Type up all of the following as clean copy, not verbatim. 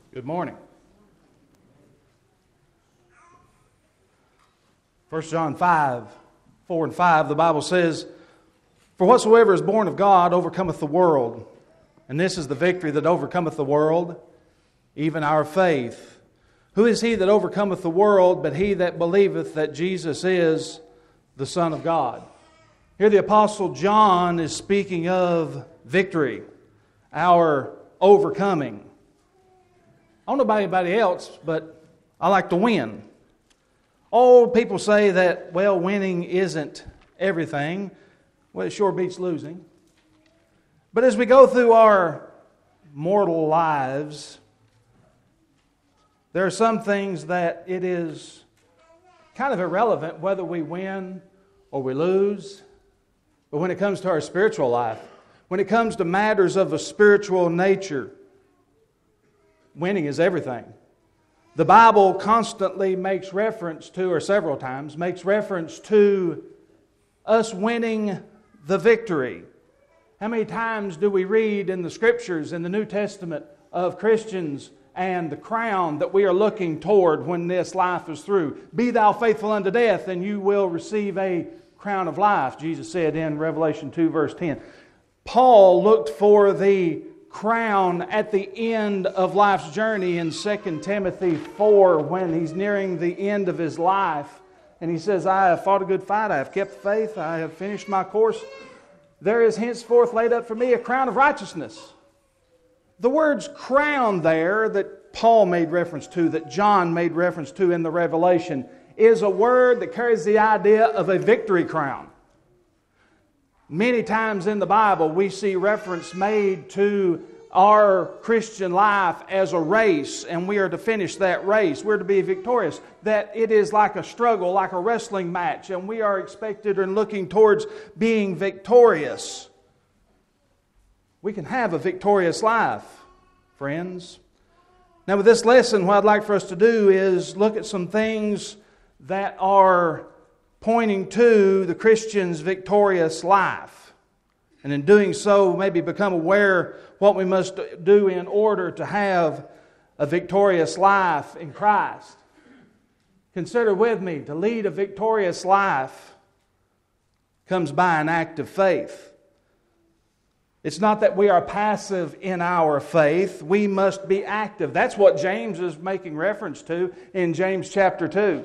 Good morning. 1 John 5, 4 and 5, the Bible says, "For whatsoever is born of God overcometh the world. And this is the victory that overcometh the world, even our faith. Who is he that overcometh the world but he that believeth that Jesus is the Son of God?" Here the Apostle John is speaking of victory, our overcoming. I don't know about anybody else, but I like to win. Old people say that, winning isn't everything. Well, it sure beats losing. But as we go through our mortal lives, there are some things that it is kind of irrelevant whether we win or we lose. But when it comes to our spiritual life, when it comes to matters of a spiritual nature, winning is everything. The Bible constantly makes reference to, or several times, makes reference to us winning the victory. How many times do we read in the Scriptures, in the New Testament, of Christians and the crown that we are looking toward when this life is through? "Be thou faithful unto death, and you will receive a crown of life," Jesus said in Revelation 2, verse 10. Paul looked for the crown at the end of life's journey in 2 Timothy 4 when he's nearing the end of his life. And he says, "I have fought a good fight, I have kept the faith, I have finished my course. There is henceforth laid up for me a crown of righteousness." The words crown there that Paul made reference to, that John made reference to in the Revelation, is a word that carries the idea of a victory crown. Many times in the Bible we see reference made to our Christian life as a race, and we are to finish that race. We're to be victorious. That it is like a struggle, like a wrestling match, and we are expected and looking towards being victorious. We can have a victorious life, friends. Now with this lesson, what I'd like for us to do is look at some things that are pointing to the Christian's victorious life. And in doing so, maybe become aware what we must do in order to have a victorious life in Christ. Consider with me, to lead a victorious life comes by an act of faith. It's not that we are passive in our faith. We must be active. That's what James is making reference to in James chapter 2.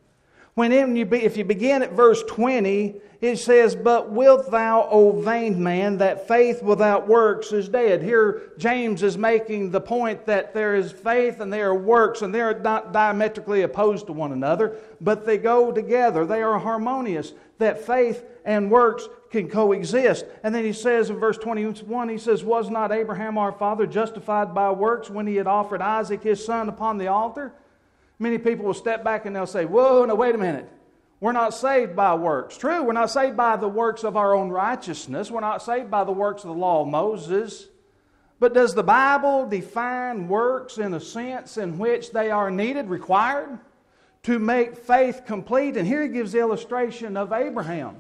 If you begin at verse 20, it says, "But wilt thou, O vain man, that faith without works is dead." Here James is making the point that there is faith and there are works, and they are not diametrically opposed to one another, but they go together. They are harmonious, that faith and works can coexist. And then he says in verse 21, he says, "Was not Abraham our father justified by works when he had offered Isaac his son upon the altar?" Many people will step back and they'll say, "Whoa, no, wait a minute. We're not saved by works." True, we're not saved by the works of our own righteousness. We're not saved by the works of the law of Moses. But does the Bible define works in a sense in which they are needed, required, to make faith complete? And here he gives the illustration of Abraham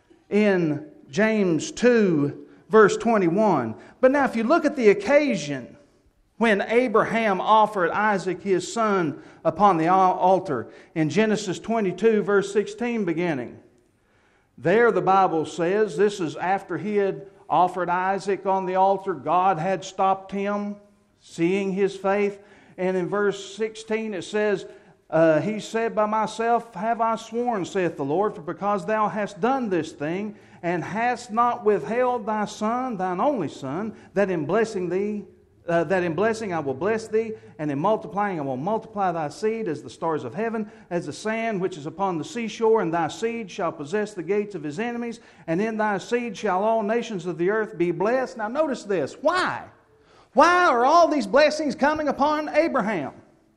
in James 2, verse 21. But now if you look at the occasion when Abraham offered Isaac his son upon the altar, in Genesis 22, verse 16 beginning. There the Bible says, this is after he had offered Isaac on the altar. God had stopped him, seeing his faith. And in verse 16 it says, "He said, By myself have I sworn, saith the Lord, for because thou hast done this thing, and hast not withheld thy son, thine only son, that in blessing I will bless thee, and in multiplying I will multiply thy seed as the stars of heaven, as the sand which is upon the seashore, and thy seed shall possess the gates of his enemies, and in thy seed shall all nations of the earth be blessed." Now notice this. Why? Why are all these blessings coming upon Abraham?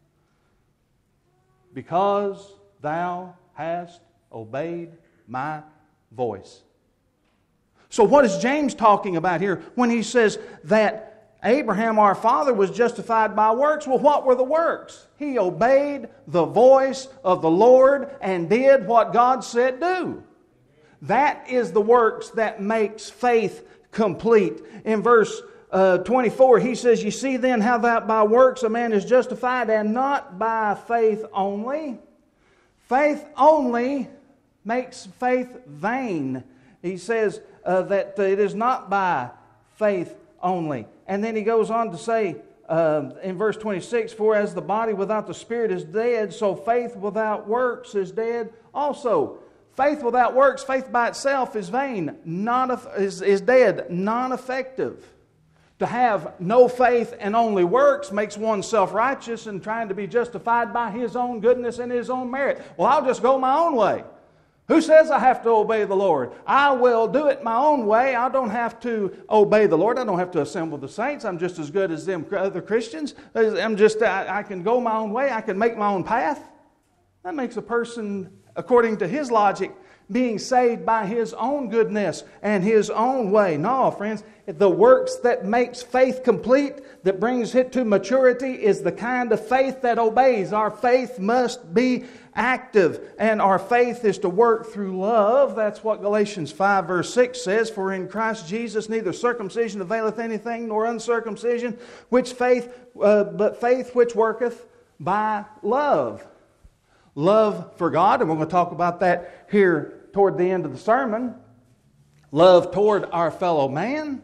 "Because thou hast obeyed my voice." So what is James talking about here when he says that Abraham, our father, was justified by works? Well, what were the works? He obeyed the voice of the Lord and did what God said do. That is the works that makes faith complete. In verse 24, he says, "You see then how that by works a man is justified, and not by faith only." Faith only makes faith vain. He says that it is not by faith only. And then he goes on to say in verse 26, "For as the body without the spirit is dead, so faith without works is dead also." Faith without works, faith by itself is vain, is dead, non-effective. To have no faith and only works makes one self-righteous and trying to be justified by his own goodness and his own merit. Well, I'll just go my own way. Who says I have to obey the Lord? I will do it my own way. I don't have to obey the Lord. I don't have to assemble the saints. I'm just as good as them other Christians. I can go my own way. I can make my own path. That makes a person, according to his logic, being saved by his own goodness and his own way. No, friends, the works that makes faith complete, that brings it to maturity, is the kind of faith that obeys. Our faith must be active, and our faith is to work through love. That's what Galatians 5 verse 6 says, "For in Christ Jesus neither circumcision availeth anything, nor uncircumcision, but faith which worketh by love." Love for God, and we're going to talk about that here toward the end of the sermon. Love toward our fellow man.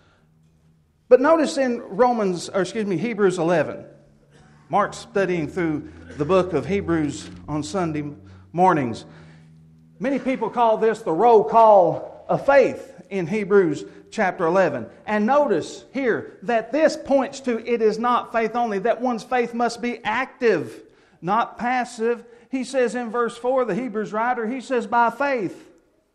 But notice in Hebrews 11. Mark's studying through the book of Hebrews on Sunday mornings. Many people call this the roll call of faith in Hebrews chapter 11. And notice here that this points to it is not faith only, that one's faith must be active, not passive. He says in verse 4, the Hebrews writer, he says, "By faith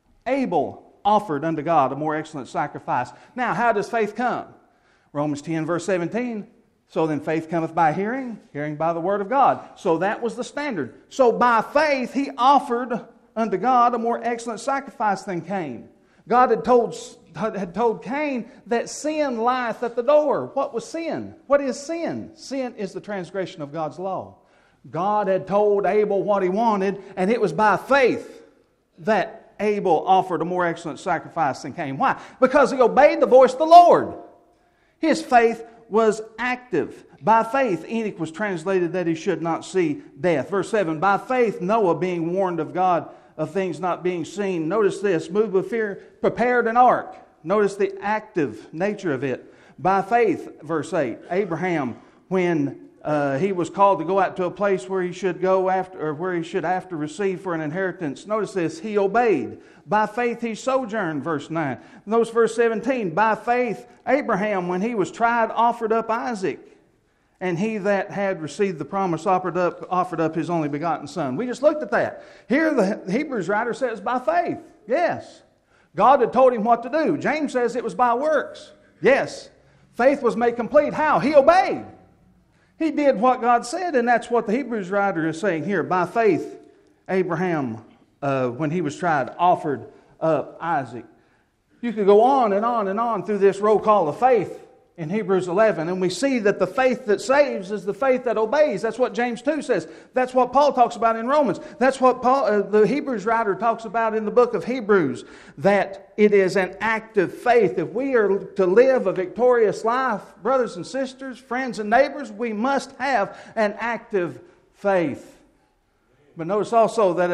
Abel offered unto God a more excellent sacrifice." Now, how does faith come? Romans 10 verse 17, "So then faith cometh by hearing, hearing by the word of God." So that was the standard. So by faith he offered unto God a more excellent sacrifice than Cain. God had told Cain that sin lieth at the door. What was sin? What is sin? Sin is the transgression of God's law. God had told Abel what he wanted, and it was by faith that Abel offered a more excellent sacrifice than Cain. Why? Because he obeyed the voice of the Lord. His faith was active. By faith, Enoch was translated that he should not see death. Verse 7, "By faith, Noah, being warned of God of things not being seen." Notice this, "moved with fear, prepared an ark." Notice the active nature of it. By faith, verse 8, Abraham, when he was called to go out to a place where he should go after, or where he should after receive for an inheritance. Notice this, he obeyed. By faith he sojourned, verse 9. Notice verse 17, "By faith Abraham, when he was tried, offered up Isaac. And he that had received the promise offered up his only begotten son." We just looked at that. Here the Hebrews writer says by faith. Yes. God had told him what to do. James says it was by works. Yes. Faith was made complete. How? He obeyed. He did what God said, and that's what the Hebrews writer is saying here. By faith, Abraham, when he was tried, offered up Isaac. You could go on and on and on through this roll call of faith in Hebrews 11, and we see that the faith that saves is the faith that obeys. That's what James 2 says. That's what Paul talks about in Romans. That's what the Hebrews writer talks about in the book of Hebrews, that it is an active faith. If we are to live a victorious life, brothers and sisters, friends and neighbors, we must have an active faith. But notice also that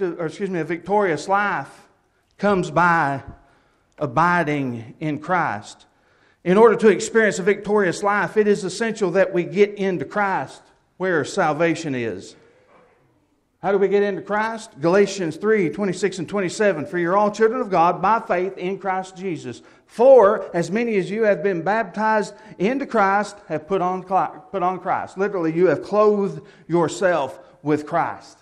a victorious life comes by abiding in Christ. In order to experience a victorious life, it is essential that we get into Christ, where salvation is. How do we get into Christ? Galatians 3, 26 and 27. "For you're all children of God by faith in Christ Jesus. For as many as you have been baptized into Christ have put on Christ." Literally, you have clothed yourself with Christ.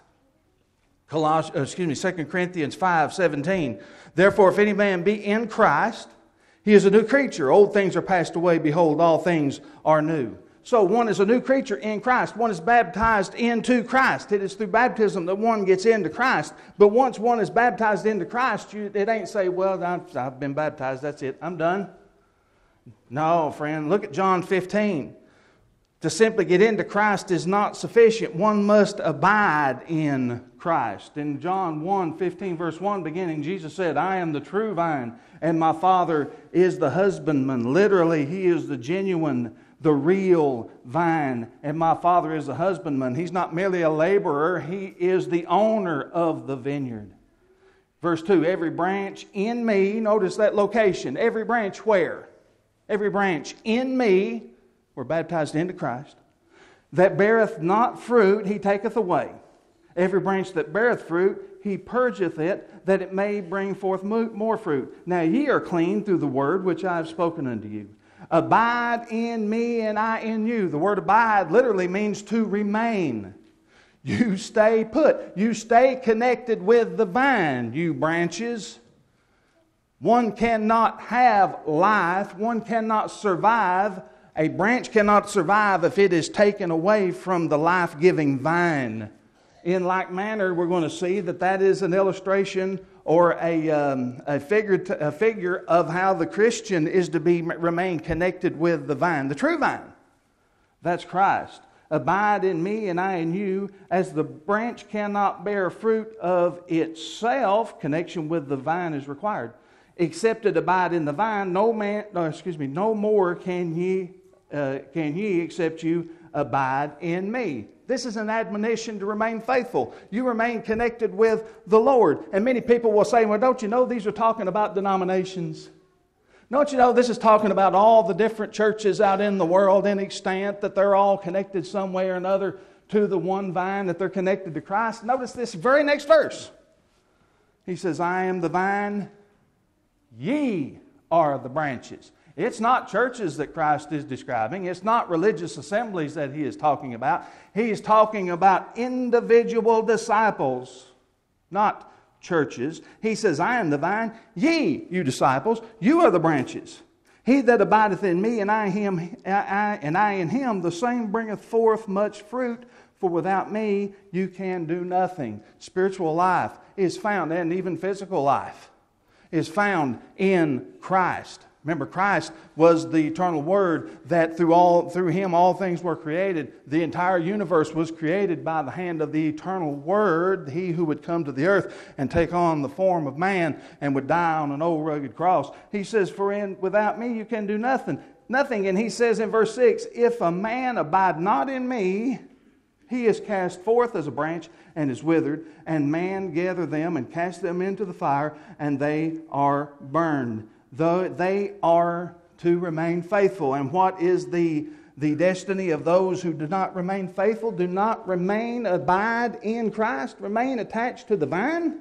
2 Corinthians 5, 17. "Therefore, if any man be in Christ, he is a new creature. Old things are passed away. Behold, all things are new." So one is a new creature in Christ. One is baptized into Christ. It is through baptism that one gets into Christ. But once one is baptized into Christ, it ain't say, "Well, I've been baptized. That's it. I'm done." No, friend. Look at John 15. To simply get into Christ is not sufficient. One must abide in Christ. In John 1:15, verse 1 beginning, Jesus said, I am the true vine, and my Father is the husbandman. Literally, He is the genuine, the real vine, and my Father is the husbandman. He's not merely a laborer, He is the owner of the vineyard. Verse 2, every branch in me, notice that location, every branch where? Every branch in me, we're baptized into Christ, that beareth not fruit, He taketh away. Every branch that beareth fruit, He purgeth it, that it may bring forth more fruit. Now ye are clean through the word which I have spoken unto you. Abide in me and I in you. The word abide literally means to remain. You stay put. You stay connected with the vine, you branches. One cannot have life. One cannot survive. A branch cannot survive if it is taken away from the life-giving vine. In like manner, we're going to see that is an illustration or a figure of how the Christian is to remain connected with the vine, the true vine. That's Christ. Abide in me and I in you, as the branch cannot bear fruit of itself. Connection with the vine is required. Except it abide in the vine, no more can ye except you abide in me. This is an admonition to remain faithful. You remain connected with the Lord. And many people will say, well, don't you know these are talking about denominations? Don't you know this is talking about all the different churches out in the world in extent that they're all connected some way or another to the one vine, that they're connected to Christ? Notice this very next verse. He says, I am the vine, ye are the branches. It's not churches that Christ is describing. It's not religious assemblies that He is talking about. He is talking about individual disciples, not churches. He says, I am the vine, ye, you disciples, you are the branches. He that abideth in me and I in him, the same bringeth forth much fruit, for without me you can do nothing. Spiritual life is found, and even physical life is found in Christ. Remember, Christ was the eternal Word that through Him all things were created. The entire universe was created by the hand of the eternal Word, He who would come to the earth and take on the form of man and would die on an old rugged cross. He says, without me you can do nothing. And He says in verse 6, if a man abide not in me, he is cast forth as a branch and is withered, and man gather them and cast them into the fire, and they are burned. Though they are to remain faithful. And what is the destiny of those who do not remain faithful? Do not abide in Christ, remain attached to the vine?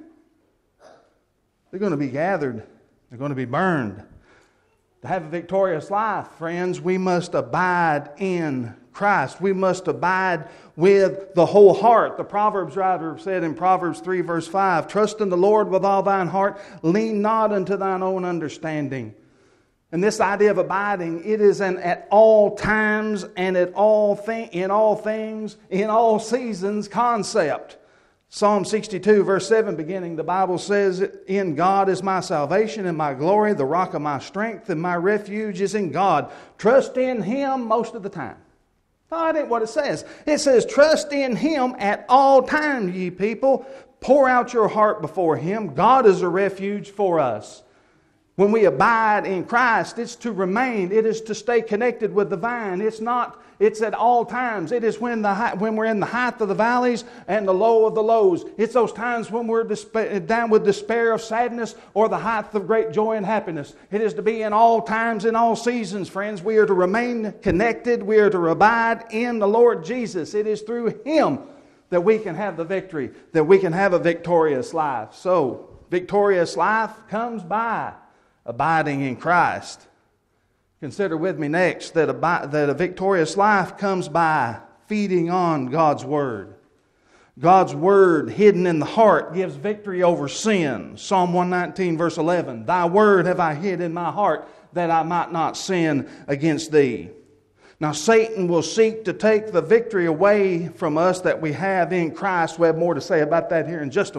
They're going to be gathered. They're going to be burned. To have a victorious life, friends, we must abide in Christ. We must abide with the whole heart. The Proverbs writer said in Proverbs 3 verse 5, trust in the Lord with all thine heart, lean not unto thine own understanding. And this idea of abiding, it is an at all times and in all things, in all seasons concept. Psalm 62 verse 7 beginning, the Bible says, in God is my salvation and my glory, the rock of my strength, and my refuge is in God. Trust in Him most of the time. No, that ain't what it says. It says, trust in Him at all times, ye people. Pour out your heart before Him. God is a refuge for us. When we abide in Christ, it's to remain. It is to stay connected with the vine. It's at all times. It is when we're in the height of the valleys and the low of the lows. It's those times when we're down with despair of sadness or the height of great joy and happiness. It is to be in all times, in all seasons, friends. We are to remain connected. We are to abide in the Lord Jesus. It is through Him that we can have the victory, that we can have a victorious life. So, victorious life comes by abiding in Christ. Consider with me next that a victorious life comes by feeding on God's Word. God's Word hidden in the heart gives victory over sin. Psalm 119 verse 11, Thy Word have I hid in my heart that I might not sin against Thee. Now Satan will seek to take the victory away from us that we have in Christ. We have more to say about that here in just a moment.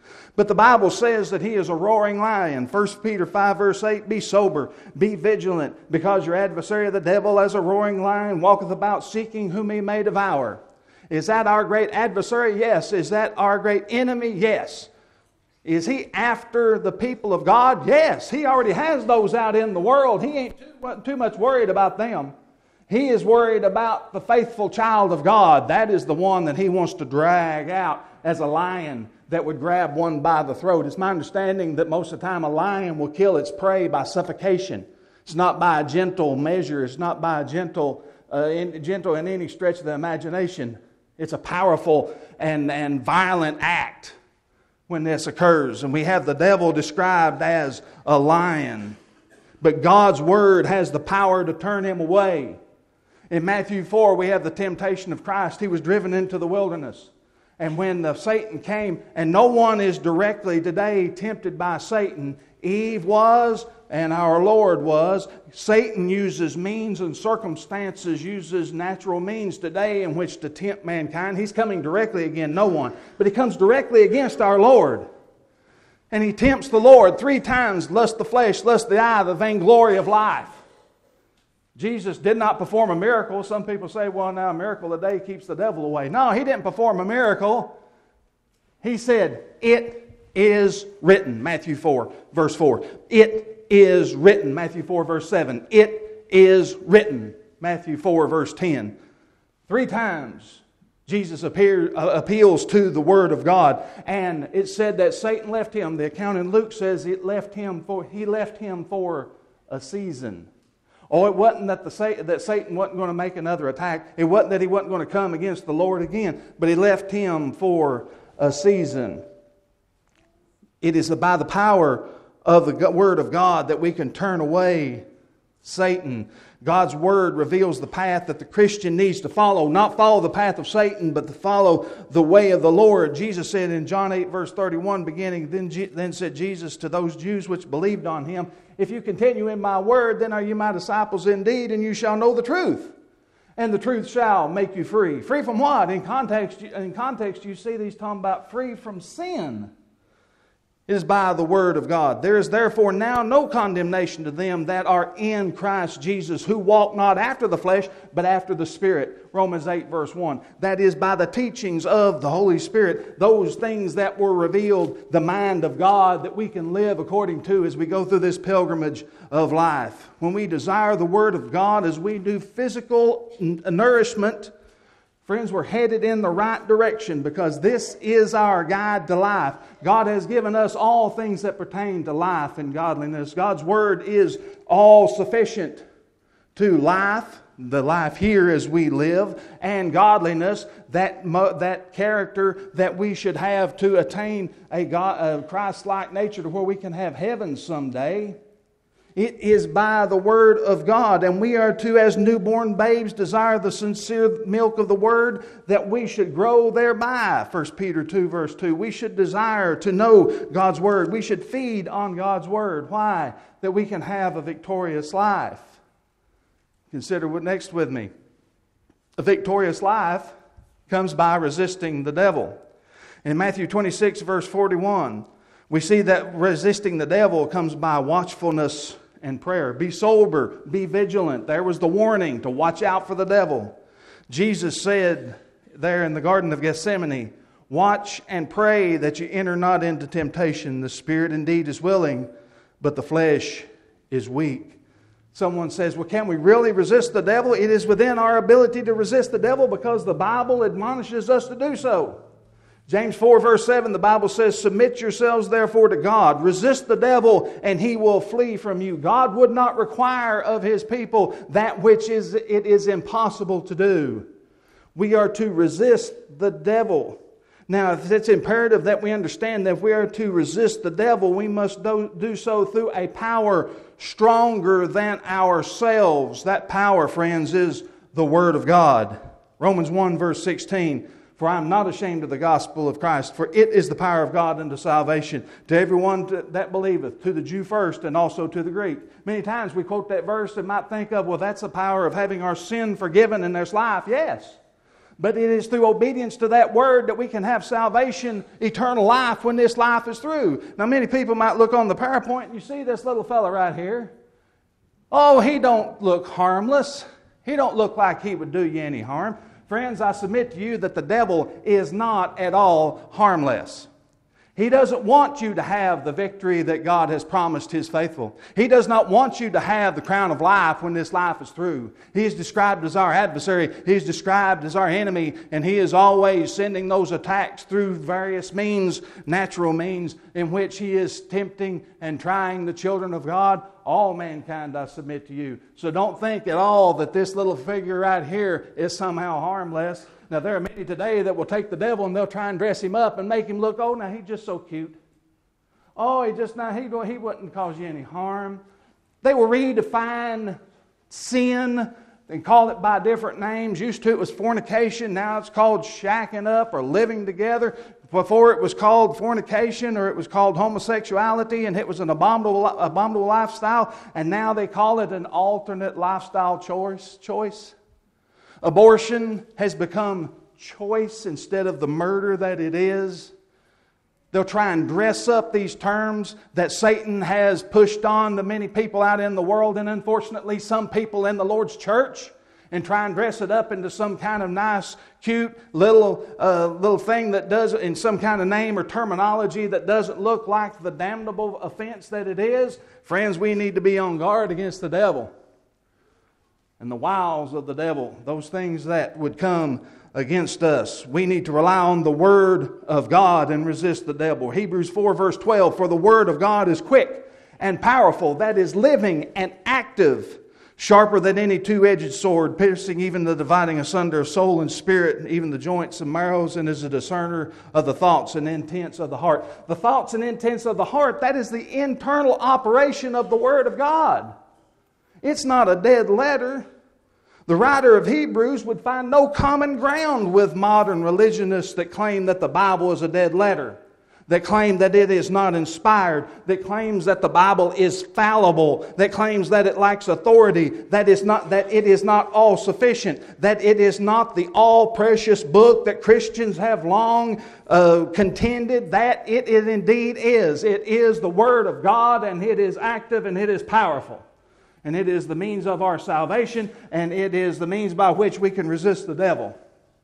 But the Bible says that he is a roaring lion. 1 Peter 5 verse 8, be sober, be vigilant, because your adversary the devil as a roaring lion walketh about seeking whom he may devour. Is that our great adversary? Yes. Is that our great enemy? Yes. Is he after the people of God? Yes. He already has those out in the world. He ain't too much worried about them. He is worried about the faithful child of God. That is the one that he wants to drag out as a lion that would grab one by the throat. It's my understanding that most of the time a lion will kill its prey by suffocation. It's not by a gentle measure. It's not by a gentle in any stretch of the imagination. It's a powerful and violent act when this occurs. And we have the devil described as a lion. But God's Word has the power to turn him away. In Matthew 4, we have the temptation of Christ. He was driven into the wilderness. And when Satan came, and no one is directly today tempted by Satan. Eve was, and our Lord was. Satan uses means and circumstances, uses natural means today in which to tempt mankind. He's coming directly against no one, but he comes directly against our Lord. And he tempts the Lord 3 times, lust the flesh, lust the eye, the vainglory of life. Jesus did not perform a miracle. Some people say, well, now a miracle a day keeps the devil away. No, he didn't perform a miracle. He said, it is written, Matthew 4, verse 4. It is written, Matthew 4, verse 7. It is written, Matthew 4, verse 10. 3 times Jesus appeals to the Word of God. And it said that Satan left him. The account in Luke says he left him for a season. Oh, it wasn't that Satan wasn't going to make another attack. It wasn't that he wasn't going to come against the Lord again. But he left him for a season. It is by the power of the Word of God that we can turn away Satan. God's Word reveals the path that the Christian needs to follow. Not follow the path of Satan, but to follow the way of the Lord. Jesus said in John 8, verse 31, beginning, Then said Jesus to those Jews which believed on Him, if you continue in my word, then are you my disciples indeed, and you shall know the truth. And the truth shall make you free. Free from what? In context, you see these talking about free from sin. It is by the Word of God. There is therefore now no condemnation to them that are in Christ Jesus, who walk not after the flesh, but after the Spirit. Romans 8, verse 1. That is by the teachings of the Holy Spirit, those things that were revealed, the mind of God that we can live according to as we go through this pilgrimage of life. When we desire the Word of God as we do physical nourishment, friends, we're headed in the right direction because this is our guide to life. God has given us all things that pertain to life and godliness. God's Word is all sufficient to life, the life here as we live, and godliness, that character that we should have to attain a Christ-like nature to where we can have heaven someday. It is by the Word of God, and we are to, as newborn babes, desire the sincere milk of the Word, that we should grow thereby. 1 Peter 2, verse 2. We should desire to know God's Word. We should feed on God's Word. Why? That we can have a victorious life. Consider what next with me. A victorious life comes by resisting the devil. In Matthew 26, verse 41, we see that resisting the devil comes by watchfulness and prayer. Be sober, be vigilant. There was the warning to watch out for the devil. Jesus said there in the Garden of Gethsemane, watch and pray that you enter not into temptation. The spirit indeed is willing, but the flesh is weak. Someone says, well, can we really resist the devil? It is within our ability to resist the devil because the Bible admonishes us to do so. James 4 verse 7, the Bible says, submit yourselves therefore to God. Resist the devil and he will flee from you. God would not require of His people that which it is impossible to do. We are to resist the devil. Now, it's imperative that we understand that if we are to resist the devil, we must do so through a power stronger than ourselves. That power, friends, is the Word of God. Romans 1 verse 16. For I am not ashamed of the gospel of Christ, for it is the power of God unto salvation to everyone that believeth, to the Jew first and also to the Greek. Many times we quote that verse and might think of, well, that's the power of having our sin forgiven and there's life. Yes. But it is through obedience to that word that we can have salvation, eternal life, when this life is through. Now, many people might look on the PowerPoint and you see this little fella right here. Oh, he don't look harmless. He don't look like he would do you any harm. Friends, I submit to you that the devil is not at all harmless. He doesn't want you to have the victory that God has promised His faithful. He does not want you to have the crown of life when this life is through. He is described as our adversary. He is described as our enemy, and he is always sending those attacks through various means, natural means, in which he is tempting and trying the children of God. All mankind, I submit to you. So don't think at all that this little figure right here is somehow harmless. Now, there are many today that will take the devil and they'll try and dress him up and make him look, oh, now he's just so cute. Oh, he wouldn't cause you any harm. They will redefine sin and call it by different names. Used to it was fornication. Now it's called shacking up or living together. Before it was called fornication or it was called homosexuality, and it was an abominable lifestyle. And now they call it an alternate lifestyle choice. Abortion has become choice instead of the murder that it is. They'll try and dress up these terms that Satan has pushed on to many people out in the world, and unfortunately some people in the Lord's church, and try and dress it up into some kind of nice, cute little thing that does, in some kind of name or terminology that doesn't look like the damnable offense that it is. Friends, we need to be on guard against the devil and the wiles of the devil, those things that would come against us. We need to rely on the Word of God and resist the devil. Hebrews 4 verse 12, for the Word of God is quick and powerful, that is living and active, sharper than any two-edged sword, piercing even the dividing asunder of soul and spirit, even the joints and marrows, and is a discerner of the thoughts and intents of the heart. The thoughts and intents of the heart, that is the internal operation of the Word of God. It's not a dead letter. The writer of Hebrews would find no common ground with modern religionists that claim that the Bible is a dead letter, that claim that it is not inspired, that claims that the Bible is fallible, that claims that it lacks authority, that it is not all sufficient, that it is not the all precious book that Christians have long contended that it indeed is. It is the Word of God, and it is active and it is powerful. And it is the means of our salvation, and it is the means by which we can resist the devil.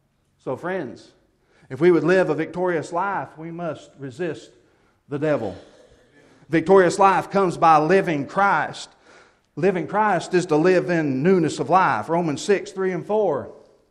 So friends, if we would live a victorious life, we must resist the devil. Victorious life comes by living Christ. Living Christ is to live in newness of life. Romans 6, 3 and 4.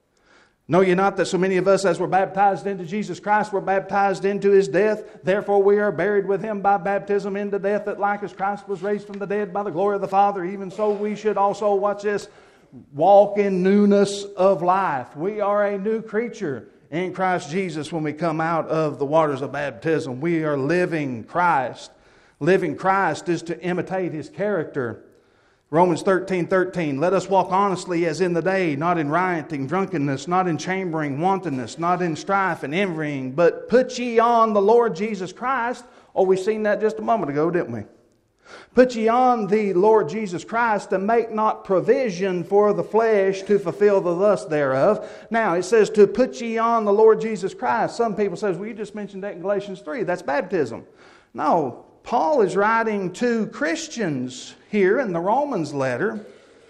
Know ye not that so many of us as were baptized into Jesus Christ were baptized into His death? Therefore we are buried with Him by baptism into death, that like as Christ was raised from the dead by the glory of the Father, even so we should also, watch this, walk in newness of life. We are a new creature in Christ Jesus when we come out of the waters of baptism. We are living Christ. Living Christ is to imitate His character. Romans 13:13, let us walk honestly as in the day, not in rioting, drunkenness, not in chambering, wantonness, not in strife and envying, but put ye on the Lord Jesus Christ. Oh, we seen that just a moment ago, didn't we? Put ye on the Lord Jesus Christ, and make not provision for the flesh to fulfill the lust thereof. Now, it says to put ye on the Lord Jesus Christ. Some people say, well, you just mentioned that in Galatians 3. That's baptism. No, Paul is writing to Christians here in the Romans letter.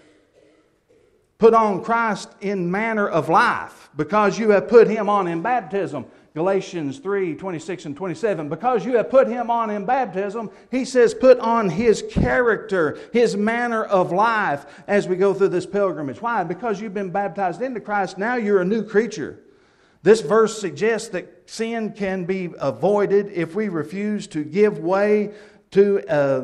Put on Christ in manner of life, because you have put Him on in baptism. Galatians 3, 26 and 27. Because you have put Him on in baptism, he says put on His character, His manner of life as we go through this pilgrimage. Why? Because you've been baptized into Christ, now you're a new creature. This verse suggests that sin can be avoided if we refuse to give way to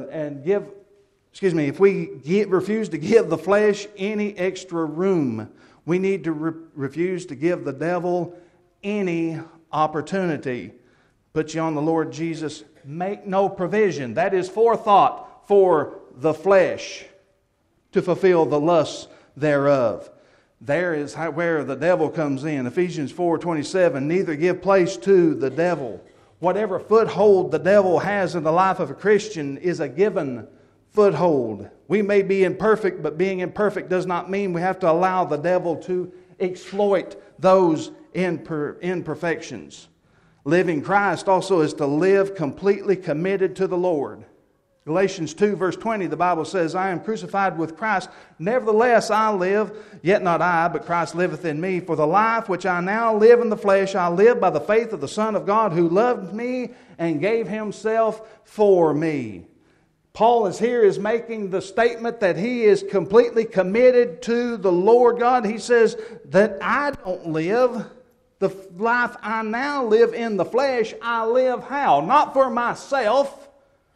refuse to give the flesh any extra room. We need to refuse to give the devil any opportunity. Put you on the Lord Jesus. Make no provision. That is forethought for the flesh to fulfill the lusts thereof. There is where the devil comes in. Ephesians 4:27, neither give place to the devil. Whatever foothold the devil has in the life of a Christian is a given foothold. We may be imperfect, but being imperfect does not mean we have to allow the devil to exploit those imperfections. Living Christ also is to live completely committed to the Lord. Galatians 2 verse 20, the Bible says, I am crucified with Christ. Nevertheless I live, yet not I, but Christ liveth in me. For the life which I now live in the flesh, I live by the faith of the Son of God, who loved me and gave himself for me. Paul is making the statement that he is completely committed to the Lord God. He says that I don't live. The life I now live in the flesh, I live how? Not for myself.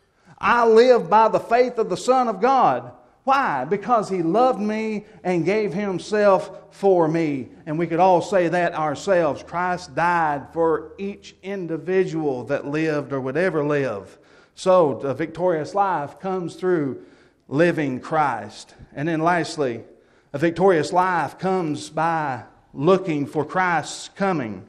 I live by the faith of the Son of God. Why? Because He loved me and gave Himself for me. And we could all say that ourselves. Christ died for each individual that lived or would ever live. So the victorious life comes through living Christ. And then lastly, a victorious life comes by looking for Christ's coming.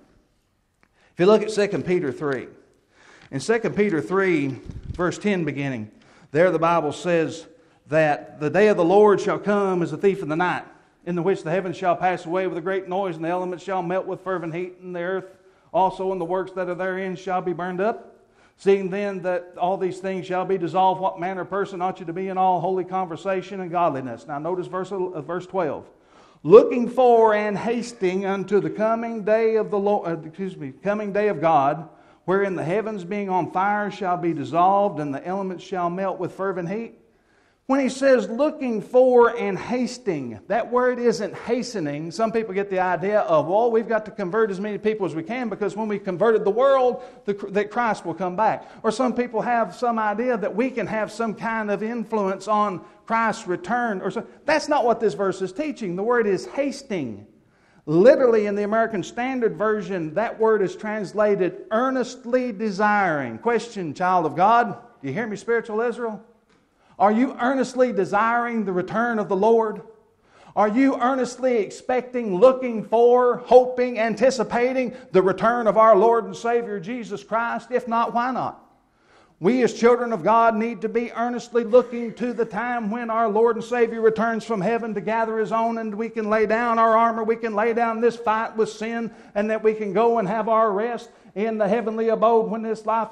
If you look at 2 Peter 3. In 2 Peter 3, verse 10 beginning, there the Bible says that the day of the Lord shall come as a thief in the night, in the which the heavens shall pass away with a great noise, and the elements shall melt with fervent heat, and the earth also and the works that are therein shall be burned up. Seeing then that all these things shall be dissolved, what manner of person ought you to be in all holy conversation and godliness? Now notice verse 12. Looking for and hasting unto the coming day of coming day of God, wherein the heavens being on fire shall be dissolved, and the elements shall melt with fervent heat. When he says looking for and hasting, that word isn't hastening. Some people get the idea of, well, we've got to convert as many people as we can because when we converted the world, that Christ will come back. Or some people have some idea that we can have some kind of influence on Christ's return. That's not what this verse is teaching. The word is hasting. Literally in the American Standard Version, that word is translated earnestly desiring. Question, child of God, do you hear me, spiritual Israel? Are you earnestly desiring the return of the Lord? Are you earnestly expecting, looking for, hoping, anticipating the return of our Lord and Savior Jesus Christ? If not, why not? We as children of God need to be earnestly looking to the time when our Lord and Savior returns from heaven to gather His own, and we can lay down our armor, we can lay down this fight with sin, and that we can go and have our rest in the heavenly abode when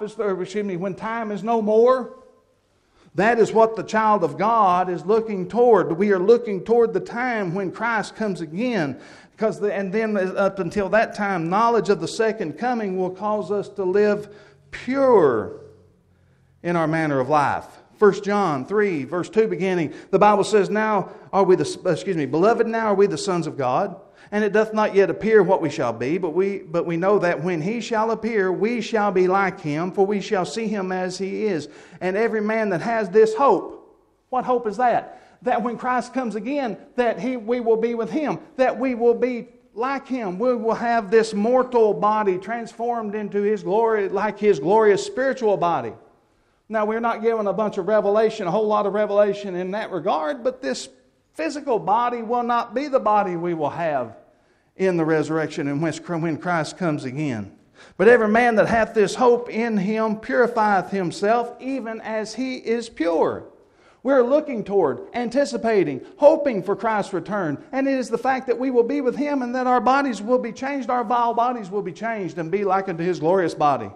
when time is no more. That is what the child of God is looking toward. We are looking toward the time when Christ comes again. And then up until that time, knowledge of the second coming will cause us to live pure in our manner of life. 1 John 3, verse 2 beginning, the Bible says, Beloved, now are we the sons of God, and it doth not yet appear what we shall be, but we know that when He shall appear, we shall be like Him, for we shall see Him as He is. And every man that has this hope, what hope is that? That when Christ comes again, that we will be with Him, that we will be like Him. We will have this mortal body transformed into His glory, like His glorious spiritual body. Now, we're not given a bunch of revelation, a whole lot of revelation in that regard, but this physical body will not be the body we will have in the resurrection and when Christ comes again. But every man that hath this hope in Him purifieth himself, even as he is pure. We're looking toward, anticipating, hoping for Christ's return. And it is the fact that we will be with Him and that our bodies will be changed, our vile bodies will be changed and be like unto His glorious body.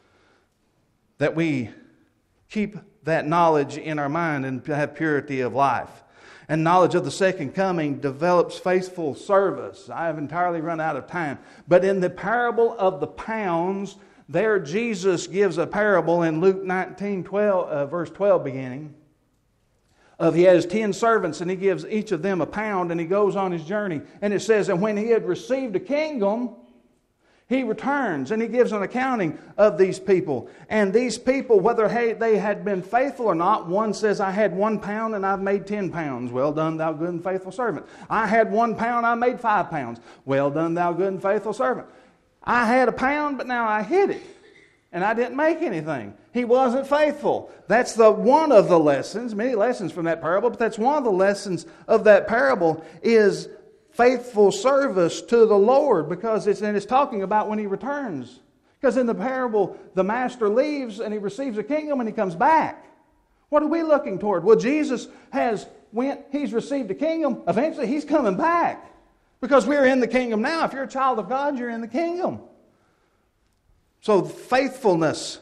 That we keep that knowledge in our mind and have purity of life. And knowledge of the second coming develops faithful service. I have entirely run out of time. But in the parable of the pounds, there Jesus gives a parable in Luke 19, verse 12 beginning. He has 10 servants and He gives each of them a pound and He goes on His journey. And it says, and when he had received a kingdom, He returns and He gives an accounting of these people. And these people, whether they had been faithful or not, one says, I had 1 pound and I've made 10 pounds. Well done, thou good and faithful servant. I had 1 pound, I made 5 pounds. Well done, thou good and faithful servant. I had a pound, but now I hid it. And I didn't make anything. He wasn't faithful. That's one of the lessons, many lessons from that parable, but that's one of the lessons of that parable is faithful service to the Lord, because it's talking about when He returns. Because in the parable, the master leaves and he receives a kingdom and he comes back. What are we looking toward? Well, Jesus he's received a kingdom. Eventually, He's coming back. Because we're in the kingdom now. If you're a child of God, you're in the kingdom. So faithfulness,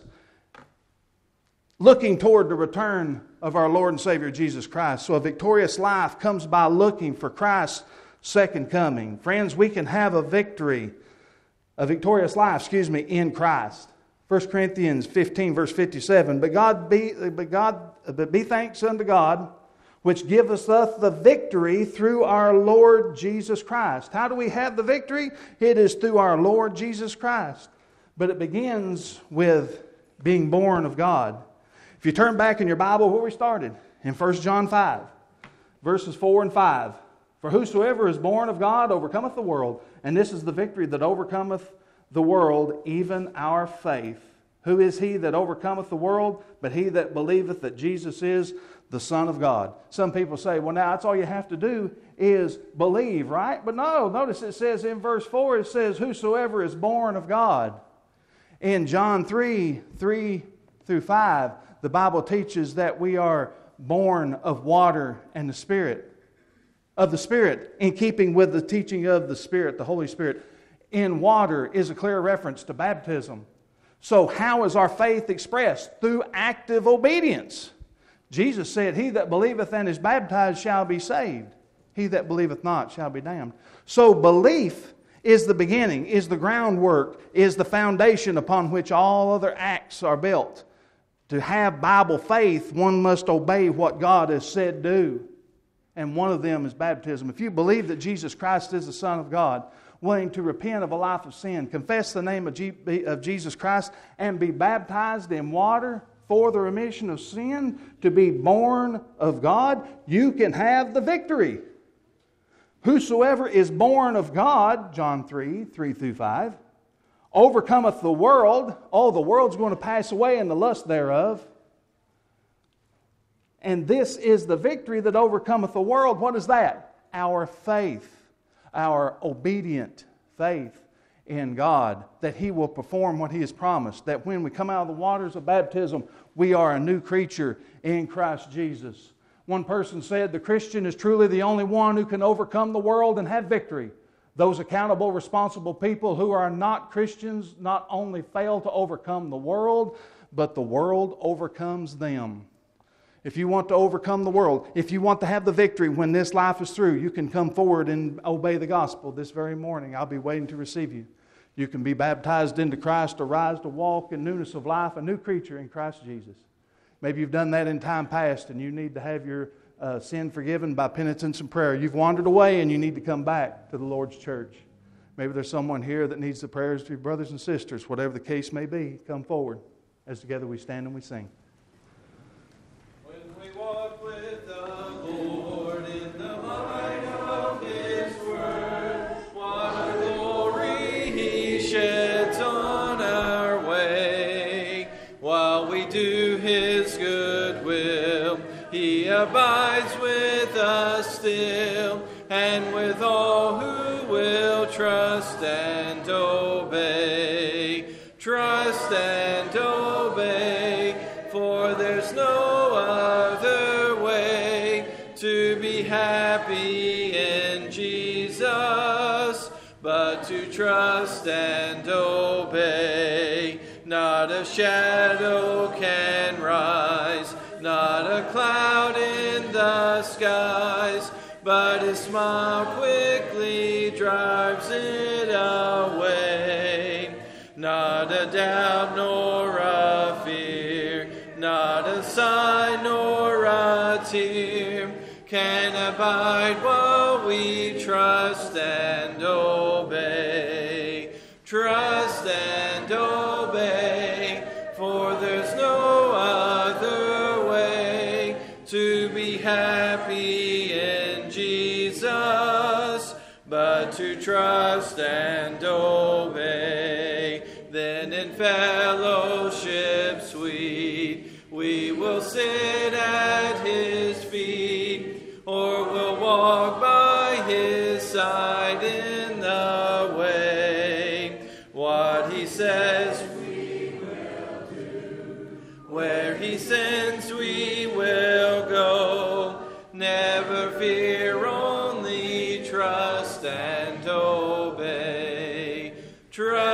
looking toward the return of our Lord and Savior Jesus Christ. So a victorious life comes by looking for Christ's second coming. Friends, we can have a victorious life, in Christ. 1 Corinthians 15, verse 57. But be thanks unto God, which giveth us the victory through our Lord Jesus Christ. How do we have the victory? It is through our Lord Jesus Christ. But it begins with being born of God. If you turn back in your Bible where we started, in 1 John 5, verses 4 and 5. For whosoever is born of God overcometh the world, and this is the victory that overcometh the world, even our faith. Who is he that overcometh the world? But he that believeth that Jesus is the Son of God. Some people say, well, now that's all you have to do is believe, right? But no, notice it says in verse 4, it says, whosoever is born of God. In John 3 through 5, the Bible teaches that we are born of water and the Spirit. Of the Spirit, in keeping with the teaching of the Spirit, the Holy Spirit. In water is a clear reference to baptism. So how is our faith expressed? Through active obedience. Jesus said, he that believeth and is baptized shall be saved. He that believeth not shall be damned. So belief is the beginning, is the groundwork, is the foundation upon which all other acts are built. To have Bible faith, one must obey what God has said do. And one of them is baptism. If you believe that Jesus Christ is the Son of God, willing to repent of a life of sin, confess the name of Jesus Christ, and be baptized in water for the remission of sin, to be born of God, you can have the victory. Whosoever is born of God, John 3 through 5, overcometh the world. Oh, the world's going to pass away and the lust thereof. And this is the victory that overcometh the world. What is that? Our faith. Our obedient faith in God. That He will perform what He has promised. That when we come out of the waters of baptism, we are a new creature in Christ Jesus. One person said, the Christian is truly the only one who can overcome the world and have victory. Those accountable, responsible people who are not Christians not only fail to overcome the world, but the world overcomes them. If you want to overcome the world, if you want to have the victory when this life is through, you can come forward and obey the gospel this very morning. I'll be waiting to receive you. You can be baptized into Christ, arise to walk in newness of life, a new creature in Christ Jesus. Maybe you've done that in time past and you need to have your sin forgiven by penitence and prayer. You've wandered away and you need to come back to the Lord's church. Maybe there's someone here that needs the prayers of your brothers and sisters. Whatever the case may be, come forward as together we stand and we sing. Walk with the Lord in the light of His word. What a glory He sheds on our way. While we do His good will, He abides with us still, and with all who will trust and obey. Trust and obey, for there's no other way to be happy in Jesus, but to trust and obey. Not a shadow can rise, not a cloud in the skies, but His smile quickly drives it away. Not a doubt nor a fear, not a sigh nor a tear can abide while we trust and obey. Trust and obey, for there's no other way to be happy in Jesus, but to trust and obey. Then in fellowship sweet, we will sit at His feet, or we'll walk by His side in the way. What He says we will do, where He sends we will go. Never fear, only trust and Trust